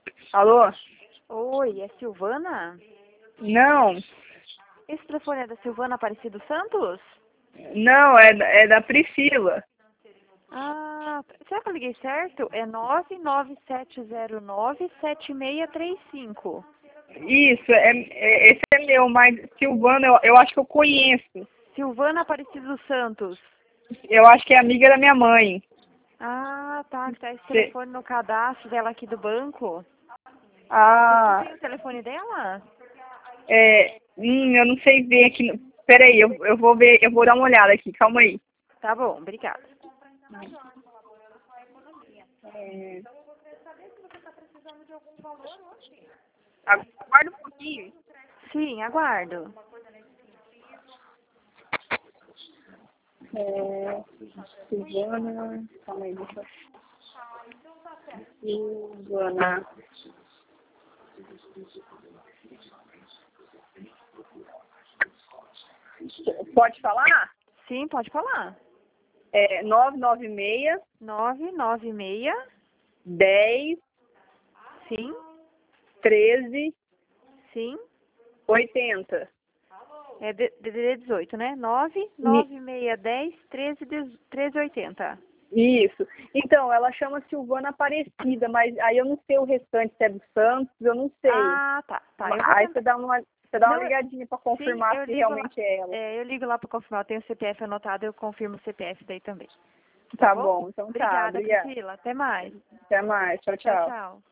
Alô? Oi, é Silvana? Não, Esse telefone é da Silvana Aparecido Santos? não, é da Priscila. Ah, será que eu liguei certo? É 997097635. Isso, esse é meu, mas Silvana, eu acho que eu conheço. Silvana Aparecido Santos. Eu acho que é amiga da minha mãe. Ah, tá, que tá esse Cê- telefone no cadastro dela aqui do banco. Você não ah, tem o telefone dela? eu não sei ver aqui. Peraí, eu vou ver, eu vou dar uma olhada aqui, calma aí. Tá bom, obrigada. É, aguarda um pouquinho. Sim, aguardo. Silvana, calma aí, deixa eu... Silvana. Pode falar? Sim, pode falar. 996 996. 10 Sim, 13 sim. 80. É DDD 18, né? 996101380. Isso. Então, ela chama Silvana Aparecida, mas aí eu não sei o restante, se é do Santos, eu não sei. Ah, tá. Tá, eu vou Aí tentar. você dá uma Não, ligadinha para sim, confirmar eu se ligo lá. realmente é ela. Eu ligo lá para confirmar. Eu tenho o CPF anotado, eu confirmo o CPF daí também. Tá Tá bom? bom, então tá, Obrigada, obrigada. Priscila. Até mais. Até mais, tchau, Tchau, tchau. tchau.